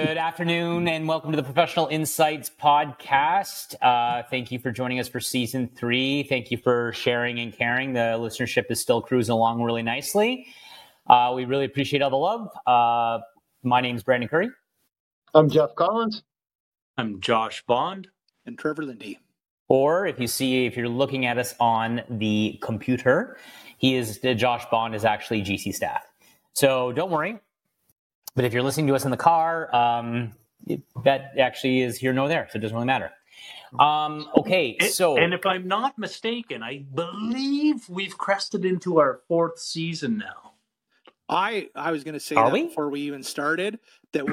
Good afternoon and welcome to the Professional Insights podcast. Thank you for joining us for season 3. Thank you for sharing and caring. The listenership is still cruising along really nicely. We really appreciate all the love. My name is Brandon Curry. I'm Jeff Collins. I'm Josh Bond. And Trevor Lindy. Or if you're looking at us on the computer, Josh Bond is actually GC staff. So don't worry. But if you're listening to us in the car, that actually is here nor there, so it doesn't really matter. And if I'm not mistaken, I believe we've crested into our 4th season now. I was going to say that before we even started, that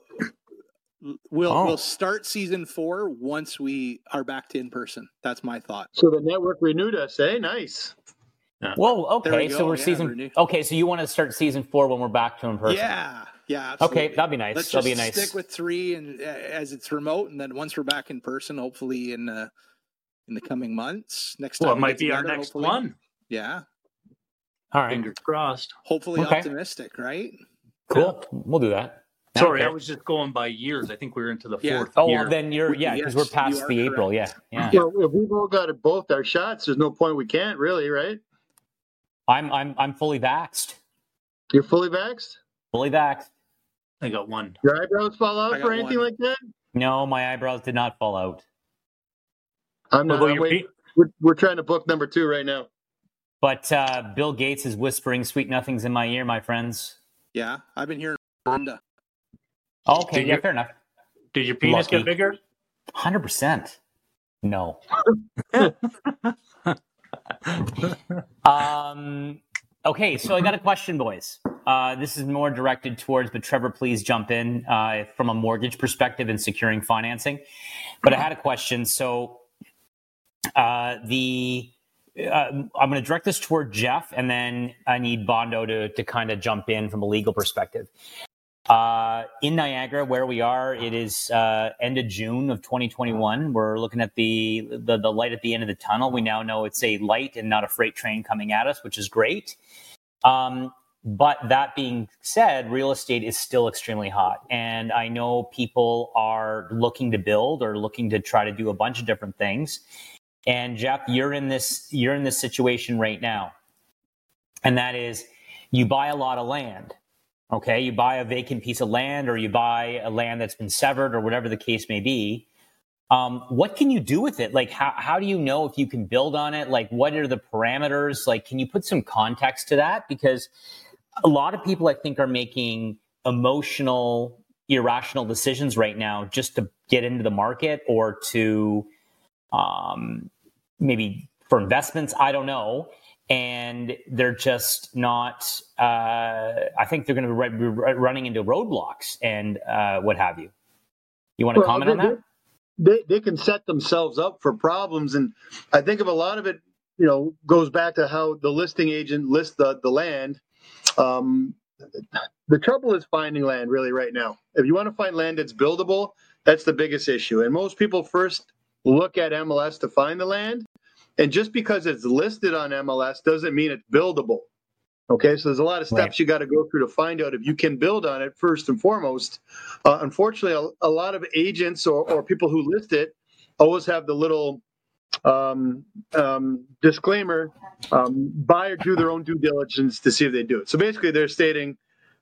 we'll start season 4 once we are back to in person. That's my thought. So the network renewed us, eh? Nice. Well, okay, so we're Okay, so you want to start season 4 when we're back to in person? Yeah, absolutely. Okay, that'd be nice. Let's just stick with 3 and as it's remote, and then once we're back in person, hopefully in the coming months. Next time, it might be our next one. Yeah. All right. Fingers crossed. Hopefully optimistic, right? Cool. We'll do that. Sorry, I was just going by years. I think we're into the 4th year. Oh, well, then because we're past the April. Yeah. Well, if we've all got both our shots, there's no point we can't really, right? I'm fully vaxxed. You're fully vaxxed? Fully vaxxed. I got one. Your eyebrows fall out or anything like that? No, my eyebrows did not fall out. I'm not. We're trying to book number 2 right now. But Bill Gates is whispering sweet nothings in my ear, my friends. Yeah, I've been hearing Honda. Okay, fair enough. Did your penis get bigger? 100%. No. Okay, so I got a question, boys. This is more directed towards, but Trevor, please jump in from a mortgage perspective and securing financing. But I had a question. So I'm going to direct this toward Jeff, and then I need Bondo to kind of jump in from a legal perspective. In Niagara, where we are, it is end of June of 2021. We're looking at the light at the end of the tunnel. We now know it's a light and not a freight train coming at us, which is great. But that being said, real estate is still extremely hot. And I know people are looking to build or looking to try to do a bunch of different things. And Jeff, you're in this situation right now. And that is, you buy a lot of land. Okay, you buy a vacant piece of land, or you buy a land that's been severed, or whatever the case may be. What can you do with it? Like, how do you know if you can build on it? Like, what are the parameters? Like, can you put some context to that? Because a lot of people, I think, are making emotional, irrational decisions right now just to get into the market or to maybe for investments. I don't know. And they're just not, I think they're going to be running into roadblocks and what have you. You want to comment on that? They can set themselves up for problems. And I think of a lot of it, goes back to how the listing agent lists the land. The trouble is finding land really right now. If you want to find land that's buildable, that's the biggest issue. And most people first look at MLS to find the land. And just because it's listed on MLS doesn't mean it's buildable. Okay, so there's a lot of steps you got to go through to find out if you can build on it first and foremost. Unfortunately, a lot of agents or people who list it always have the little disclaimer, buyer do their own due diligence to see if they do it. So basically they're stating,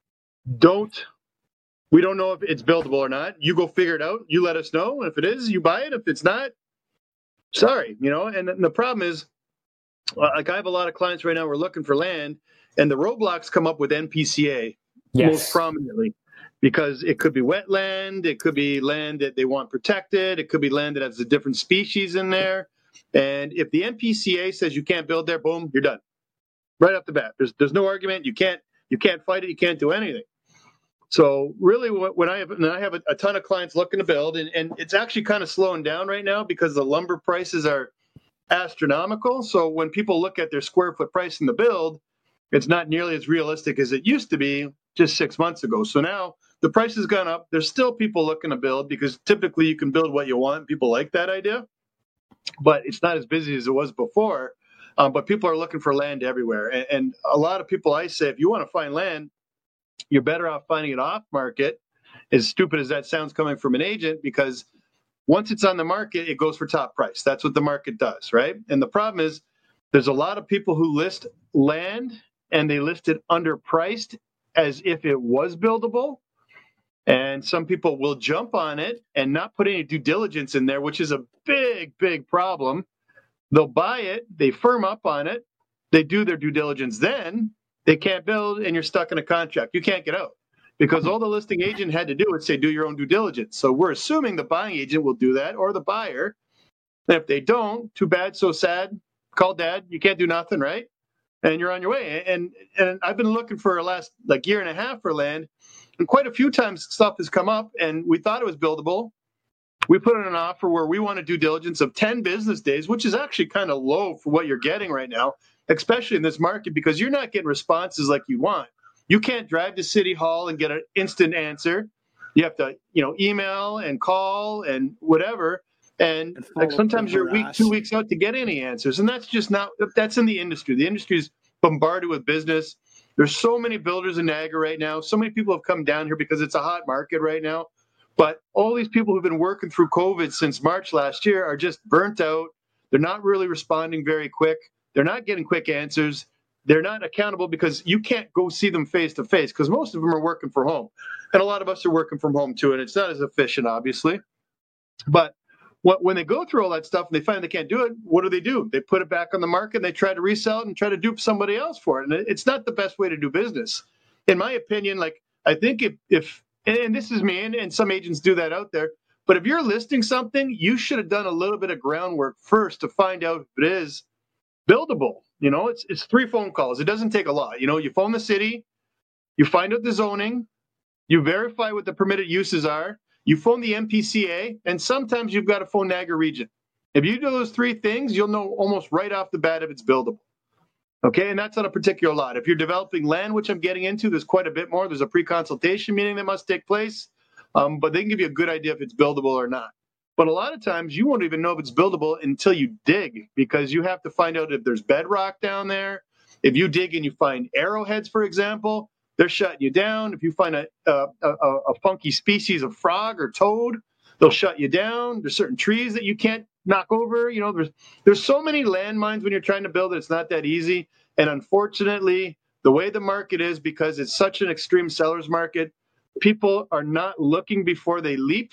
we don't know if it's buildable or not. You go figure it out. You let us know. If it is, you buy it. If it's not, sorry, and the problem is, like I have a lot of clients right now who are looking for land, and the roadblocks come up with NPCA most prominently, because it could be wetland, it could be land that they want protected, it could be land that has a different species in there. And if the NPCA says you can't build there, boom, you're done. Right off the bat. There's no argument. You can't fight it, you can't do anything. So really, when I have a ton of clients looking to build, and it's actually kind of slowing down right now because the lumber prices are astronomical. So when people look at their square foot price in the build, it's not nearly as realistic as it used to be just 6 months ago. So now the price has gone up. There's still people looking to build because typically you can build what you want. People like that idea, but it's not as busy as it was before. But people are looking for land everywhere. And a lot of people, I say, if you want to find land, you're better off finding it off market as stupid as that sounds coming from an agent, because once it's on the market, it goes for top price. That's what the market does, right? And the problem is there's a lot of people who list land and they list it underpriced as if it was buildable. And some people will jump on it and not put any due diligence in there, which is a big, big problem. They'll buy it, they firm up on it, they do their due diligence, then they can't build, and you're stuck in a contract. You can't get out because all the listing agent had to do is say, do your own due diligence. So we're assuming the buying agent will do that, or the buyer. And if they don't, too bad, so sad. Call dad. You can't do nothing, right? And you're on your way. And I've been looking for the last year and a half for land, and quite a few times stuff has come up, and we thought it was buildable. We put in an offer where we want a due diligence of 10 business days, which is actually kind of low for what you're getting right now, especially in this market, because you're not getting responses like you want. You can't drive to City Hall and get an instant answer. You have to, email and call and whatever. And sometimes you're a week, 2 weeks out to get any answers. And that's just not, that's in the industry. The industry is bombarded with business. There's so many builders in Niagara right now. So many people have come down here because it's a hot market right now. But all these people who've been working through COVID since March last year are just burnt out. They're not really responding very quick. They're not getting quick answers. They're not accountable because you can't go see them face to face because most of them are working from home. And a lot of us are working from home too. And it's not as efficient, obviously. But when they go through all that stuff and they find they can't do it, what do? They put it back on the market and they try to resell it and try to dupe somebody else for it. And it's not the best way to do business. In my opinion, I think if and this is me, and some agents do that out there, but if you're listing something, you should have done a little bit of groundwork first to find out if it is buildable. It's 3 phone calls. It doesn't take a lot. You phone the city, you find out the zoning, you verify what the permitted uses are, you phone the MPCA, and sometimes you've got to phone Niagara Region. If you do those 3 things, you'll know almost right off the bat if it's buildable. Okay, and that's on a particular lot. If you're developing land, which I'm getting into, there's quite a bit more. There's a pre-consultation meeting that must take place, but they can give you a good idea if it's buildable or not. But a lot of times you won't even know if it's buildable until you dig, because you have to find out if there's bedrock down there. If you dig and you find arrowheads, for example, they're shutting you down. If you find a funky species of frog or toad, they'll shut you down. There's certain trees that you can't knock over. There's so many landmines when you're trying to build it. It's not that easy. And unfortunately, the way the market is, because it's such an extreme seller's market, people are not looking before they leap,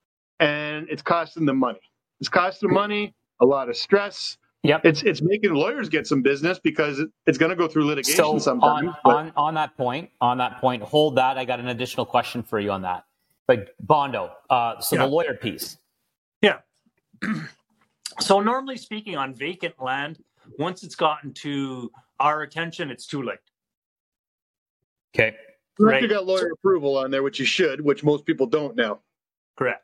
and it's costing them money. It's costing them money, a lot of stress. Yep. It's making lawyers get some business because it's going to go through litigation sometime. On that point, hold that. I got an additional question for you on that. But Bondo, the lawyer piece. Yeah. So normally speaking, on vacant land, once it's gotten to our attention, it's too late. Okay. Right. You got lawyer approval on there, which you should, which most people don't now. Correct.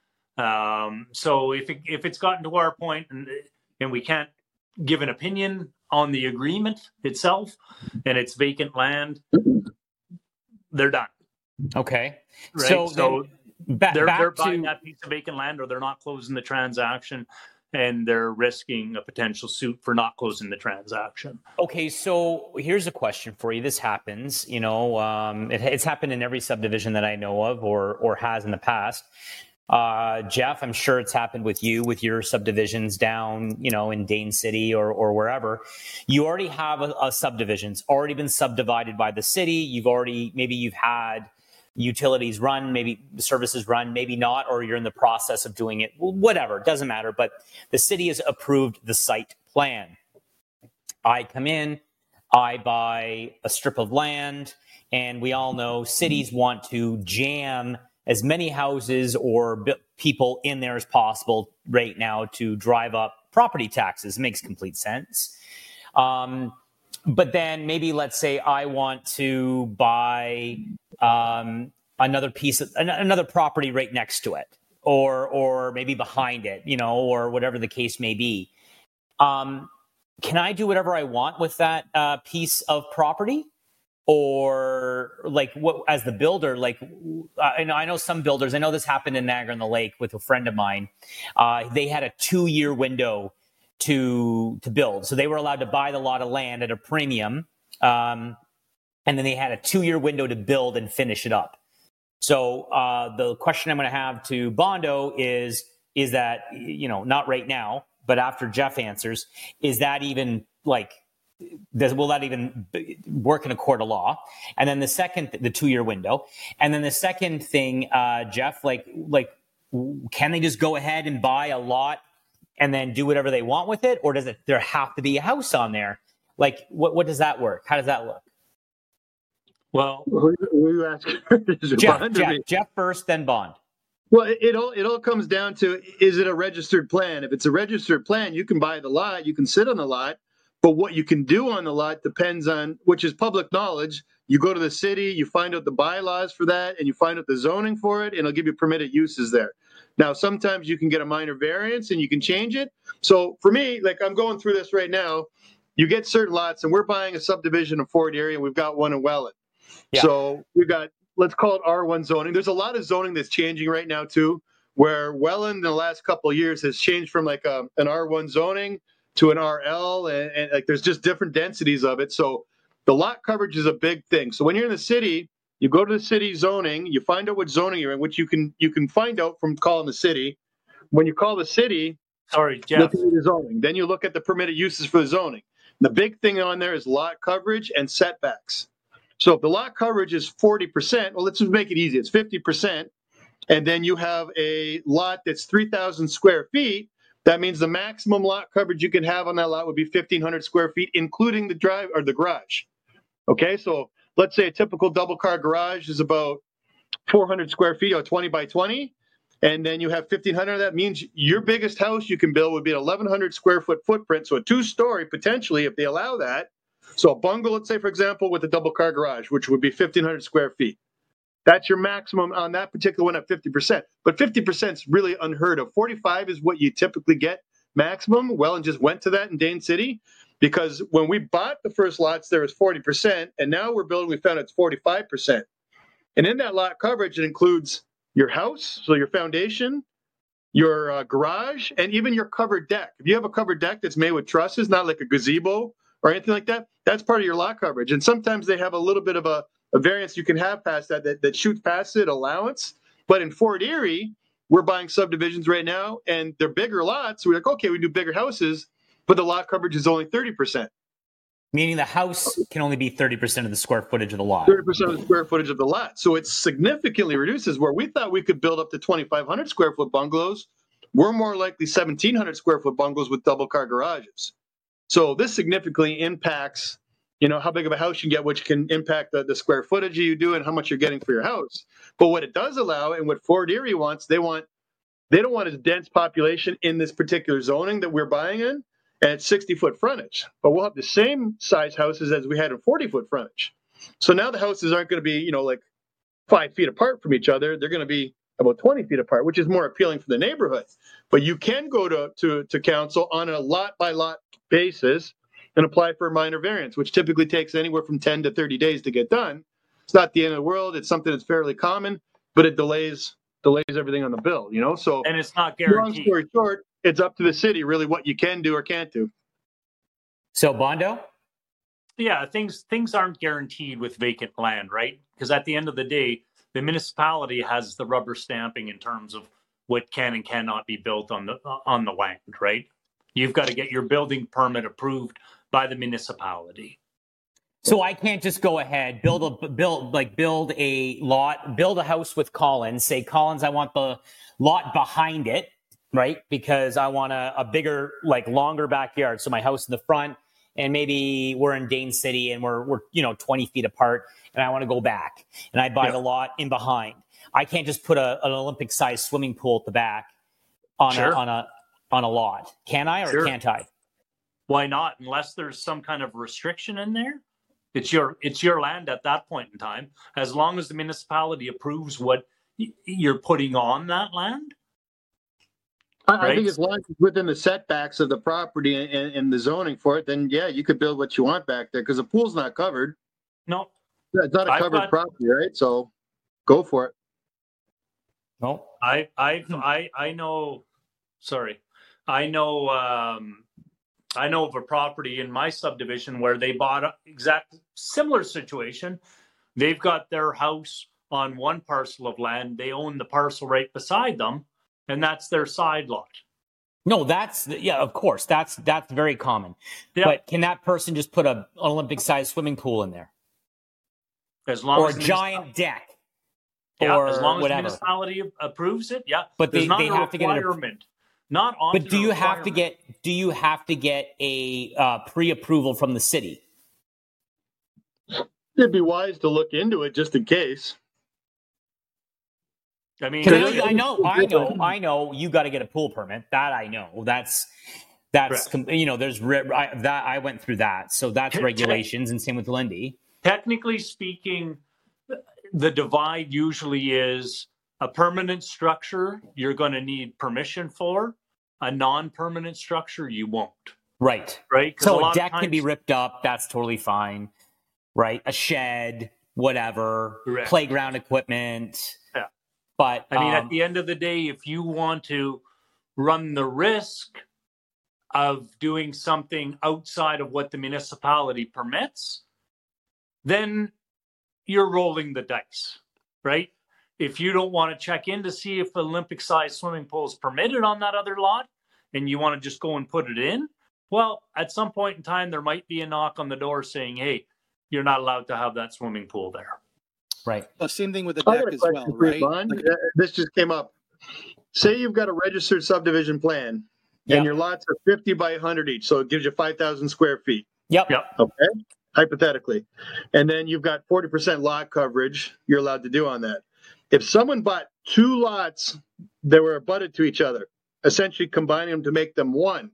So if it's gotten to our point and we can't give an opinion on the agreement itself and it's vacant land, they're done. Okay. Right. So they're buying that piece of vacant land, or they're not closing the transaction, and they're risking a potential suit for not closing the transaction. Okay, so here's a question for you. This happens, it's happened in every subdivision that I know of or has in the past. Jeff, I'm sure it's happened with you, with your subdivisions down, in Dane City or wherever. You already have a subdivision. It's already been subdivided by the city. You've had utilities run, maybe services run, maybe not, or you're in the process of doing it, whatever, it doesn't matter. But the city has approved the site plan. I come in, I buy a strip of land, and we all know cities want to jam as many houses or people in there as possible right now to drive up property taxes. It makes complete sense. But then maybe, let's say I want to buy another property right next to it, or maybe behind it, or whatever the case may be. Can I do whatever I want with that piece of property? Or what, as the builder, I know some builders, I know this happened in Niagara-on-the-Lake with a friend of mine. They had a 2-year window to build. So they were allowed to buy the lot of land at a premium. And then they had a 2-year window to build and finish it up. So the question I'm going to have to Bondo is that, not right now, but after Jeff answers, is that even will that even work in a court of law? And then the 2-year window. And then the second thing, Jeff, can they just go ahead and buy a lot and then do whatever they want with it? Or does there have to be a house on there? What does that work? How does that look? Well, who are you asking? Jeff first, then Bond. Well, it all comes down to, is it a registered plan? If it's a registered plan, you can buy the lot, you can sit on the lot, but what you can do on the lot depends on, which is public knowledge. You go to the city, you find out the bylaws for that, and you find out the zoning for it, and it'll give you permitted uses there. Now, sometimes you can get a minor variance and you can change it. So for me, I'm going through this right now, you get certain lots, and we're buying a subdivision in Fort Erie, and we've got one in Welland. Yeah. So we've got, let's call it R1 zoning. There's a lot of zoning that's changing right now too, where Welland in the last couple of years has changed from an R1 zoning to an RL, and there's just different densities of it. So the lot coverage is a big thing. So when you're in the city, you go to the city zoning, you find out what zoning you're in, which you can find out from calling the city. When you call the city, Jeff. Look at the zoning. Then you look at the permitted uses for the zoning. The big thing on there is lot coverage and setbacks. So if the lot coverage is 40%, well, let's just make it easy. It's 50%. And then you have a lot that's 3,000 square feet. That means the maximum lot coverage you can have on that lot would be 1,500 square feet, including the drive or the garage. Okay, so let's say a typical double car garage is about 400 square feet, or 20 by 20. And then you have 1,500. That means your biggest house you can build would be an 1,100 square foot footprint. So a 2-story potentially, if they allow that. So a bungalow, let's say, for example, with a double car garage, which would be 1,500 square feet. That's your maximum on that particular one at 50%. But 50% is really unheard of. 45 is what you typically get maximum. Welland just went to that in Dane City, because when we bought the first lots, there was 40%. And now we're building, we found it's 45%. And in that lot coverage, it includes your house, so your foundation, your garage, and even your covered deck. If you have a covered deck that's made with trusses, not like a gazebo or anything like that, that's part of your lot coverage. And sometimes they have a little bit of a variance you can have past that shoots past it, allowance. But in Fort Erie, we're buying subdivisions right now, and they're bigger lots. So we're like, okay, we do bigger houses, but the lot coverage is only 30%. Meaning the house can only be 30% of the square footage of the lot. 30% of the square footage of the lot. So it significantly reduces. Where we thought we could build up to 2,500 square foot bungalows, we're more likely 1,700 square foot bungalows with double car garages. So this significantly impacts, how big of a house you get, which can impact the square footage you do and how much you're getting for your house. But what it does allow, and what Fort Erie wants, they don't want a dense population in this particular zoning that we're buying in, and it's 60-foot frontage. But we'll have the same size houses as we had in 40-foot frontage. So now the houses aren't going to be, 5 feet apart from each other. They're going to be about 20 feet apart, which is more appealing for the neighborhood. But you can go to council on a lot-by-lot basis and apply for a minor variance, which typically takes anywhere from 10 to 30 days to get done. It's not the end of the world. It's something that's fairly common, but it delays everything on the bill, So, and it's not guaranteed. Long story short, it's up to the city really what you can do or can't do. So, Bondo? Yeah, things aren't guaranteed with vacant land, right? Because at the end of the day, the municipality has the rubber stamping in terms of what can and cannot be built on the land, right? You've got to get your building permit approved by the municipality. So I can't just go ahead, build a lot, build a house with Collins, say, Collins, I want the lot behind it, right? Because I want a bigger, longer backyard. So my house in the front, and maybe we're in Dane City and we're 20 feet apart, and I want to go back and I buy the lot in behind. I can't just put an Olympic-sized swimming pool at the back on a lot. Can I, or can't I? Why not? Unless there's some kind of restriction in there. It's your land at that point in time. As long as the municipality approves what you're putting on that land. I think as long as it's within the setbacks of the property and the zoning for it, then yeah, you could build what you want back there, because the pool's not covered. No. It's not a covered property, right? So go for it. No. I know. Sorry. I know of a property in my subdivision where they bought an exact similar situation. They've got their house on one parcel of land, they own the parcel right beside them, and that's their side lot. No, of course, that's very common. Yeah. But can that person just put an Olympic-sized swimming pool in there, As long or as a the giant deck, Yeah, or as long as whatever? the municipality approves it, yeah. But There's they not a have to get it. requirement. Not often. But do you have to get a pre-approval from the city? It'd be wise to look into it just in case. I mean, I know. You got to get a pool permit. That I know. That's there's that I went through that. So that's regulations, and same with Lindy. technically speaking, the divide usually is a permanent structure you're going to need permission for. A non-permanent structure you won't. Right. Right. So a deck can be ripped up. That's totally fine. Right. A shed, whatever. Correct. Playground equipment. Yeah. But I mean, at the end of the day, if you want to run the risk of doing something outside of what the municipality permits, then you're rolling the dice, right? If you don't want to check in to see if an Olympic-sized swimming pool is permitted on that other lot and you want to just go and put it in, well, at some point in time, there might be a knock on the door saying, hey, you're not allowed to have that swimming pool there. Right. Well, same thing with the I deck got a as question well, for you, right? Vaughn. This just came up. Say you've got a registered subdivision plan and your lots are 50 by 100 each. So it gives you 5,000 square feet. Yep. Okay. Hypothetically. And then you've got 40% lot coverage you're allowed to do on that. If someone bought two lots that were abutted to each other, essentially combining them to make them one.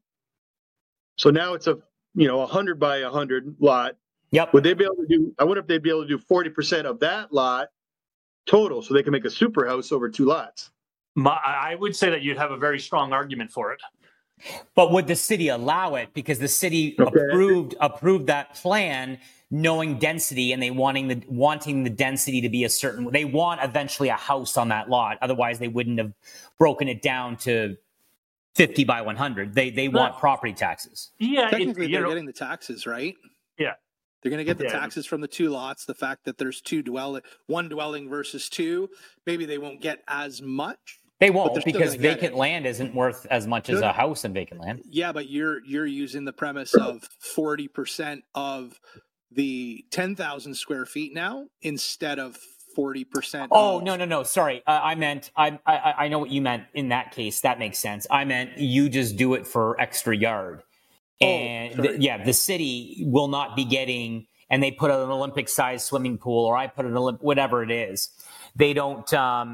So now it's a 100 by 100 lot. Yep. Would they be able to do, I wonder if they'd be able to do 40% of that lot total so they can make a super house over two lots. I would say that you'd have a very strong argument for it. But would the city allow it? Because the city approved that plan, knowing density, and they wanting the density to be a certain. They want eventually a house on that lot. Otherwise, they wouldn't have broken it down to 50 by 100. They want property taxes. Yeah, Technically, they're getting the taxes, right? Yeah. They're going to get the taxes from the two lots. The fact that there's one dwelling versus two, maybe they won't get as much. They won't, because vacant land isn't worth as much as a house in vacant land. Yeah, but you're using the premise of 40% of the 10,000 square feet now instead of 40%. Oh, no. Sorry. I meant, I know what you meant in that case. That makes sense. I meant you just do it for extra yard. And the city will not be getting, and they put an Olympic-sized swimming pool, or I put whatever it is. They don't,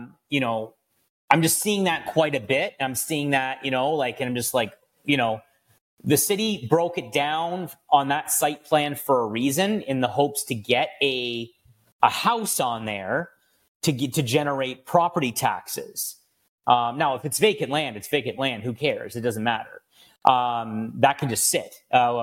I'm just seeing that quite a bit. I'm seeing that, and I'm just like, the city broke it down on that site plan for a reason, in the hopes to get a house on there to generate property taxes. Now, if it's vacant land, it's vacant land. Who cares? It doesn't matter. That can just sit,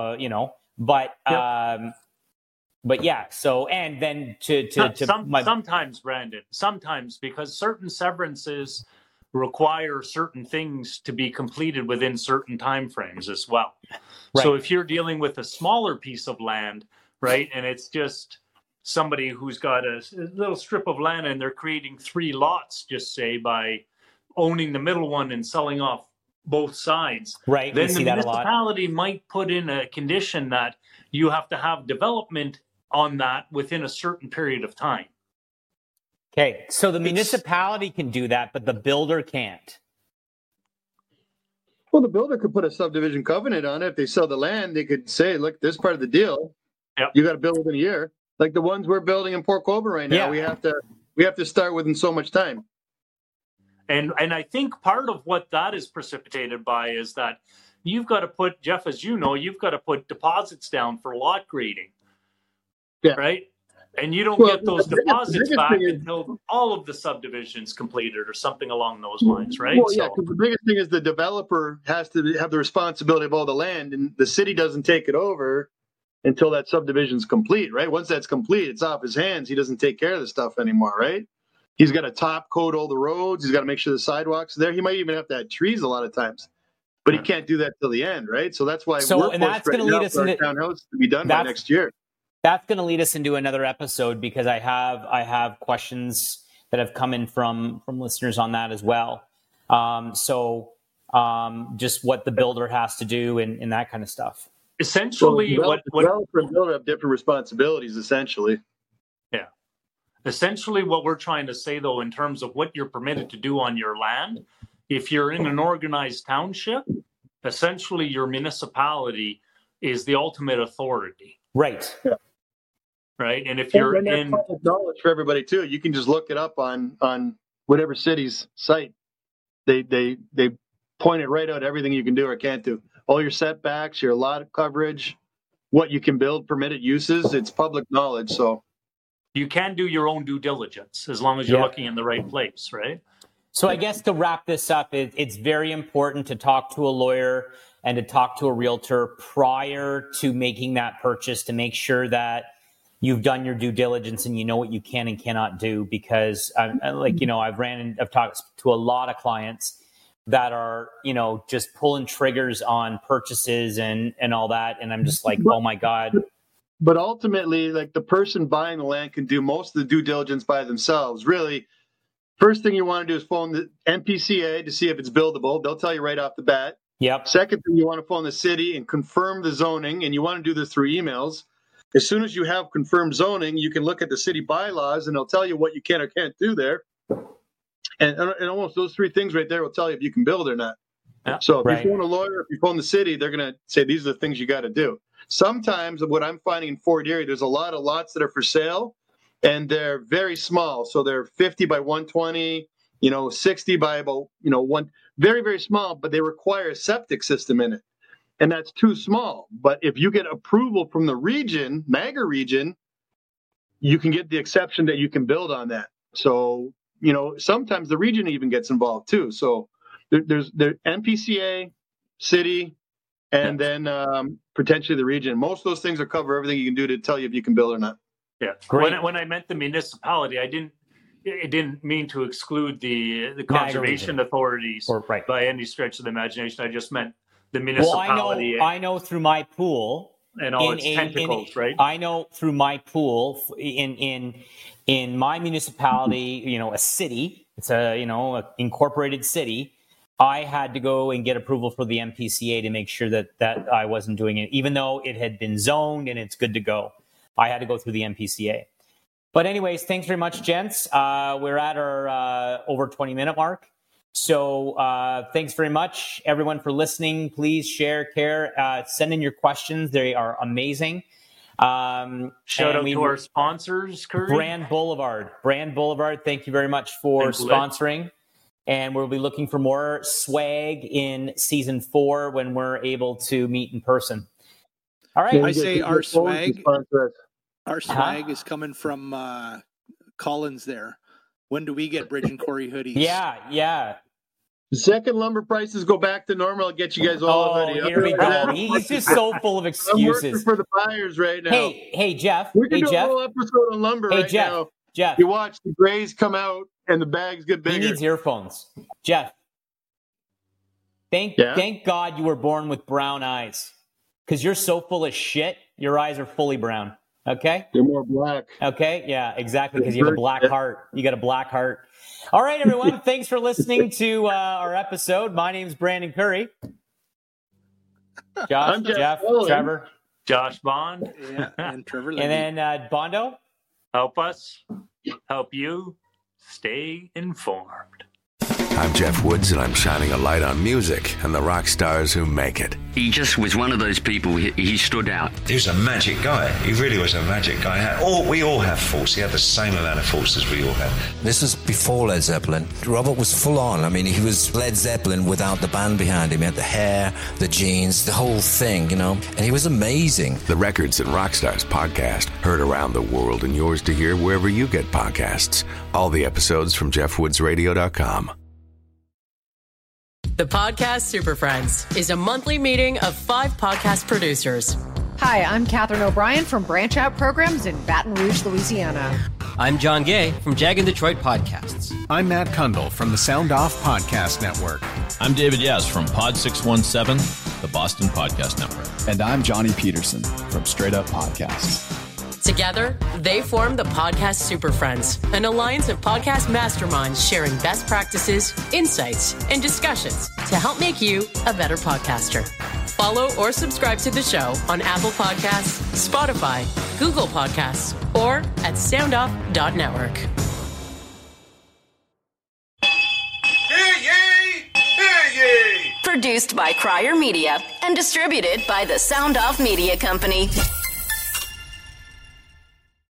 but yeah. So, and then sometimes, Brandon, because certain severances require certain things to be completed within certain timeframes as well. Right. So if you're dealing with a smaller piece of land, right, and it's just somebody who's got a little strip of land and they're creating 3 lots, just say, by owning the middle one and selling off both sides, right? Then the municipality might put in a condition that you have to have development on that within a certain period of time. Okay, so the municipality can do that, but the builder can't. Well, the builder could put a subdivision covenant on it. If they sell the land, they could say, look, this part of the deal, you got to build within a year. Like the ones we're building in Port Colborne right now, we have to start within so much time. And I think part of what that is precipitated by is that you've got to put, Jeff, as you know, you've got to put deposits down for lot grading. Yeah. Right? And you don't get those deposits back until all of the subdivisions completed or something along those lines, right? Well, yeah, because the biggest thing is the developer has to have the responsibility of all the land, and the city doesn't take it over until that subdivision's complete, right? Once that's complete, it's off his hands. He doesn't take care of the stuff anymore, right? He's got to top coat all the roads. He's got to make sure the sidewalks are there. He might even have to add trees a lot of times, but he can't do that till the end, right? So that's why that's going to lead us into townhouse to be done by next year. That's going to lead us into another episode, because I have questions that have come in from listeners on that as well. Just what the builder has to do and that kind of stuff. Essentially, developer and builder have different responsibilities. Essentially, yeah. Essentially, what we're trying to say, though, in terms of what you're permitted to do on your land, if you're in an organized township, essentially your municipality is the ultimate authority. Right. Yeah. Right. And if you're in public knowledge for everybody too, you can just look it up on whatever city's site. They point it right out, everything you can do or can't do. All your setbacks, your lot coverage, what you can build, permitted uses, it's public knowledge. So you can do your own due diligence as long as you're looking in the right place, right? So I guess to wrap this up, it's very important to talk to a lawyer and to talk to a realtor prior to making that purchase to make sure that you've done your due diligence and you know what you can and cannot do. Because I've talked to a lot of clients that are, just pulling triggers on purchases and all that. And I'm just like, oh my God. But ultimately, like the person buying the land can do most of the due diligence by themselves. Really, first thing you want to do is phone the NPCA to see if it's buildable. They'll tell you right off the bat. Yep. Second thing, you want to phone the city and confirm the zoning. And you want to do this through emails. As soon as you have confirmed zoning, you can look at the city bylaws and they'll tell you what you can or can't do there. And almost those three things right there will tell you if you can build or not. Yeah, so if you phone a lawyer, if you phone the city, they're going to say, these are the things you got to do. Sometimes what I'm finding in Fort Erie, there's a lot of lots that are for sale and they're very small. So they're 50 by 120, 60 by about, one, very, very small, but they require a septic system in it. And that's too small. But if you get approval from the region, MAGA region, you can get the exception that you can build on that. So, sometimes the region even gets involved too. So there's NPCA, city, and then potentially the region. Most of those things will cover everything you can do to tell you if you can build or not. Yeah. When I meant the municipality, I didn't mean to exclude the conservation authorities by any stretch of the imagination. I just meant the municipality. Well, I know through my pool and all its tentacles, right? I know through my pool in my municipality, a city. It's a incorporated city. I had to go and get approval for the MPCA to make sure that I wasn't doing it, even though it had been zoned and it's good to go. I had to go through the MPCA. But anyways, thanks very much, gents. We're at our over 20-minute mark. So thanks very much, everyone, for listening. Please share, care, send in your questions. They are amazing. Shout out to our sponsors, Curry. Brand Boulevard. Thank you very much for sponsoring. And we'll be looking for more swag in season 4 when we're able to meet in person. All right. I say our swag is coming from Collins there. When do we get Bridge and Corey hoodies? Yeah. The second lumber prices go back to normal, I'll get you guys all a hoodie. Here we go. He's just so full of excuses. I'm working for the buyers right now. Hey, Jeff. We can do a whole episode on lumber now. Jeff. You watch the grays come out and the bags get bigger. He needs earphones. Jeff. Thank God you were born with brown eyes. Because you're so full of shit, your eyes are fully brown. Okay? They're more black. Okay, yeah, exactly, because you have a black heart. You got a black heart. All right, everyone, thanks for listening to our episode. My name's Brandon Curry. Josh, Jeff, Trevor. Josh Bond. Yeah, and Trevor. And then Bondo. Help us. Help you. Stay informed. I'm Jeff Woods, and I'm shining a light on music and the rock stars who make it. He just was one of those people, he stood out. He was a magic guy. He really was a magic guy. We all have faults. He had the same amount of faults as we all have. This was before Led Zeppelin. Robert was full on. I mean, he was Led Zeppelin without the band behind him. He had the hair, the jeans, the whole thing, and he was amazing. The Records and Rockstars podcast, heard around the world and yours to hear wherever you get podcasts. All the episodes from JeffWoodsRadio.com. The Podcast Super Friends is a monthly meeting of 5 podcast producers. Hi, I'm Catherine O'Brien from Branch Out Programs in Baton Rouge, Louisiana. I'm John Gay from Jag and Detroit Podcasts. I'm Matt Kundle from the Sound Off Podcast Network. I'm David Yes from Pod 617, the Boston Podcast Network. And I'm Johnny Peterson from Straight Up Podcasts. Together, they form the Podcast Super Friends, an alliance of podcast masterminds sharing best practices, insights, and discussions to help make you a better podcaster. Follow or subscribe to the show on Apple Podcasts, Spotify, Google Podcasts, or at soundoff.network. Hear ye! Hear ye! Produced by Crier Media and distributed by the Sound Off Media Company.